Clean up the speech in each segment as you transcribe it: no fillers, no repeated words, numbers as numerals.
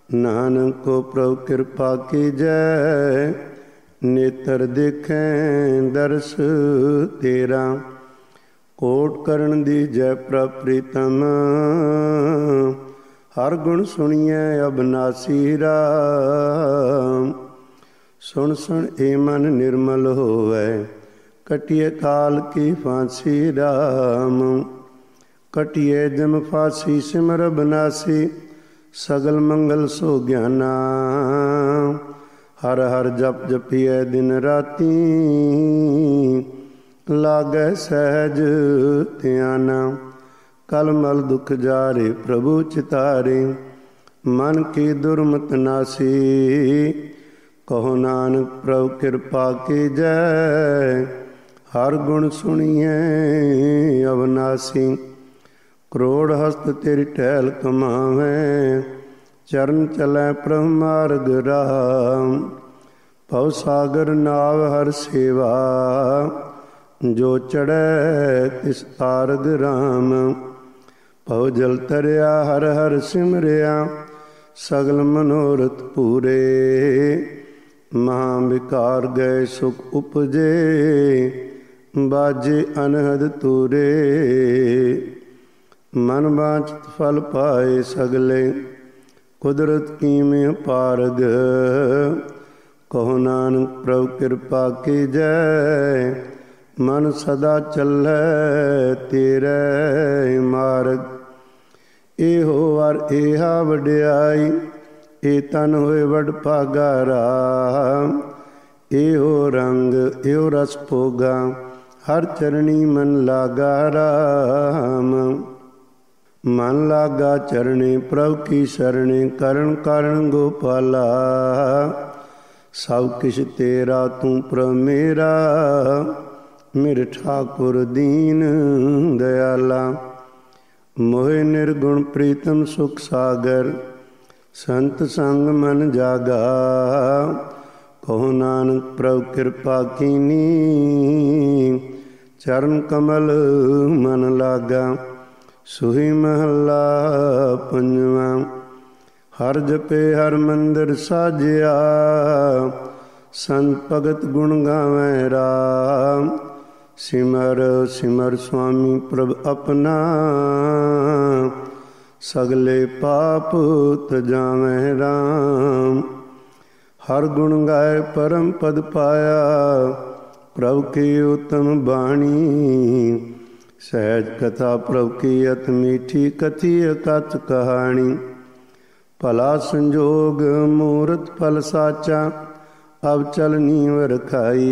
ਨਾਨਕ ਕੋ ਪ੍ਰਭੁ ਕਿਰਪਾ ਕੀਜੈ, ਨੇਤਰ ਦੇਖੈ ਦਰਸ ਤੇਰਾ। ਕੋਟ ਕਰਨ ਦੀਜੈ ਪ੍ਰਭ ਪ੍ਰੀਤਮ, ਹਰ ਗੁਣ ਸੁਣੀਐ ਅਬਨਾਸੀ ਰਾਮ। ਸੁਣ ਸੁਣ ਏ ਮਨ ਨਿਰਮਲ ਹੋਵੈ, ਕਟਿਐ ਕਾਲ ਕੀ ਫਾਂਸੀ ਰਾਮ। ਕਟਿਐ ਜਮ ਫਾਸੀ ਸਿਮਰ ਅਬਨਾਸੀ, ਸਗਲ ਮੰਗਲ ਸੋ ਗਿਆਨਾ। ਹਰ ਹਰ ਜਪ ਜਪੀਐ ਦਿਨ ਰਾਤੀ, ਲਾਗੈ ਸਹਿਜ ਧਿਆਨਾ। ਕਲ ਮਲ ਦੁਖ ਜਾਰੇ ਪ੍ਰਭੂ ਚਿਤਾਰੇ, ਮਨ ਕੀ ਦੁਰਮਤ ਨਾਸੀ। ਕਹੋ ਨਾਨਕ ਪ੍ਰਭੁ ਕਿਰਪਾ ਕੀਜੈ, ਹਰ ਗੁਣ ਸੁਣੀਐ ਅਵਨਾਸੀ। ਕਰੋੜ ਹਸਤ ਤੇਰੀ ਟਹਿਲ ਕਮਾਵੈ, ਚਰਨ ਚਲੈ ਪ੍ਰਭ ਮਾਰਗ ਰਾਮ। ਭਵ ਸਾਗਰ ਨਾਵ ਹਰ ਸੇਵਾ, ਜੋ ਚੜ੍ਹੈ ਤਿਸ ਤਾਰਗ ਰਾਮ। ਭਉ ਜਲ ਤਰਿਆ ਹਰ ਹਰ ਸਿਮਰਿਆ, ਸਗਲ ਮਨੋਰਥ ਪੂਰੇ। ਮਹਾ ਵਿਕਾਰ ਗਏ ਸੁਖ ਉਪਜੇ, ਬਾਜੇ ਅਨਹਦ ਤੂਰੇ। ਮਨ ਵਾਂਛਿਤ ਫਲ ਪਾਏ ਸਗਲੇ, ਕੁਦਰਤ ਕੀਮੇ ਪਾਰਗ। ਕਹੋ ਨਾਨਕ ਪ੍ਰਭੁ ਕਿਰਪਾ ਕੀਜੈ, ਮਨ ਸਦਾ ਚੱਲੈ ਤੇਰੇ ਮਾਰਗ। ਇਹੋ ਵਰ ਏਹਾ ਵਡਿਆਈ, ਏ ਤਨ ਹੋਏ ਵਡ ਭਾਗਾ ਰਾਮ। ਇਹੋ ਰੰਗ ਇਹੋ ਰਸ ਭੋਗਾ, ਹਰ ਚਰਣੀ ਮਨ ਲਾਗਾ ਰਾਮ। ਮਨ ਲਾਗਾ ਚਰਣੇ ਪ੍ਰਭੁ ਕੀ ਸ਼ਰਣੇ, ਕਰਨ ਕਾਰਨ ਗੋਪਾਲਾ। ਸਭ ਕਿਛ ਤੇਰਾ ਤੂੰ ਪ੍ਰਭ ਮੇਰਾ, ਮੇਰੇ ਠਾਕੁਰ ਦੀਨ ਦਇਆਲਾ। ਮੋਹਿ ਨਿਰਗੁਣ ਪ੍ਰੀਤਮ ਸੁਖ ਸਾਗਰ, ਸੰਤ ਸੰਗ ਮਨ ਜਾਗਾ। ਕਹੋ ਨਾਨਕ ਪ੍ਰਭੁ ਕਿਰਪਾ ਕੀਨੀ, ਚਰਨ ਕਮਲ ਮਨ ਲਾਗਾ। ਸੋਹੀ ਮਹੱਲਾ ਪੰਜਵਾਂ। ਹਰ ਜਪੇ ਹਰ ਮੰਦਰ ਸਾਜਿਆ, ਸੰਤ ਭਗਤ ਗੁਣ ਗਾਵੈ ਰਾਮ। ਸਿਮਰ ਸਿਮਰ ਸੁਆਮੀ ਪ੍ਰਭ ਆਪਣਾ, ਸਗਲੇ ਪਾਪ ਤਜਾਵੈ ਰਾਮ। ਹਰ ਗੁਣ ਗਾਏ ਪਰਮ ਪਦ ਪਾਇਆ, ਪ੍ਰਭ ਕੀ ਉਤਮ ਬਾਣੀ। ਸਹਿਜ ਕਥਾ ਪ੍ਰਭ ਕੀ ਅਤ ਮੀਠੀ, ਕਥੀ ਅਕਥ ਕਹਾਣੀ। ਭਲਾ ਸੰਜੋਗ ਮੂਰਤ ਫਲ ਸਾਚਾ, ਅਬ ਚਲ ਨੀਵ ਰਖਾਈ।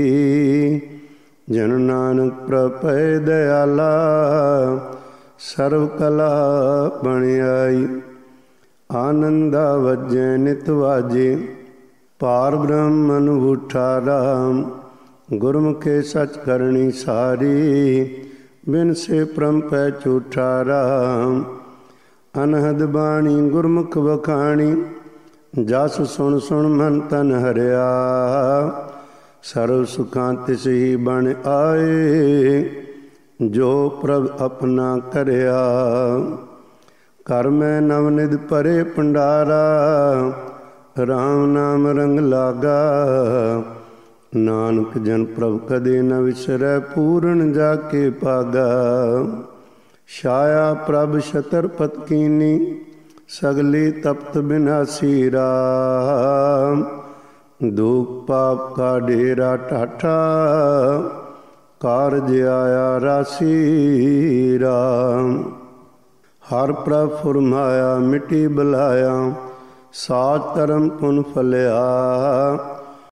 ਜਨ ਨਾਨਕ ਪ੍ਰਭ ਭੈ ਦਇਆਲਾ, ਸਰਵ ਕਲਾ ਬਣ ਆਈ। ਆਨੰਦਾ ਵਜੈ ਨਿਤ ਵਾਜੇ, ਪਾਰ ਬ੍ਰਹਮ ਅਨੁਭੂਠਾ ਰਾਮ। ਗੁਰਮੁਖੇ ਸਚ ਕਰਨੀ ਸਾਰੀ, ਬਿਨ ਸੇ ਪ੍ਰਮ ਪੈ ਝੂਠਾ ਰਾਮ। ਅਨਹਦ ਬਾਣੀ ਗੁਰਮੁਖ ਵਖਾਣੀ, ਜਸ ਸੁਣ ਸੁਣ ਮਨ ਤਨ ਹਰਿਆ। ਸਰਵ ਸੁਖਾਂ ਤਿਸ ਹੀ ਬਣ ਆਏ, ਜੋ ਪ੍ਰਭ ਆਪਣਾ ਕਰਿਆ। ਘਰ ਮੈਂ ਨਵਨਿਧ ਭਰੇ ਭੰਡਾਰਾ, ਰਾਮ ਨਾਮ ਰੰਗ ਲਾਗਾ। ਨਾਨਕ ਜਨ ਪ੍ਰਭ ਕਦੇ ਨ ਵਿਸਰੈ, ਪੂਰਨ ਜਾ ਕੇ ਭਾਗਾ। ਛਾਇਆ ਪ੍ਰਭ ਛਤਰਪਤ ਕੀਨੀ, ਸਗਲੀ ਤਪਤ ਬਿਨਾਸੀ ਰਾਮ। ਦੁਖ ਪਾਪ ਕਾ ਡੇਰਾ ਠਾਠਾ, ਕਾਰਜ ਆਇਆ ਰਾਸੀ ਰਾਮ। ਹਰ ਪ੍ਰਭ ਫੁਰਮਾਇਆ ਮਿਟੀ ਬਲਾਇਆ, ਸਾਚ ਧਰਮ ਪੁਨ ਫਲਿਆ।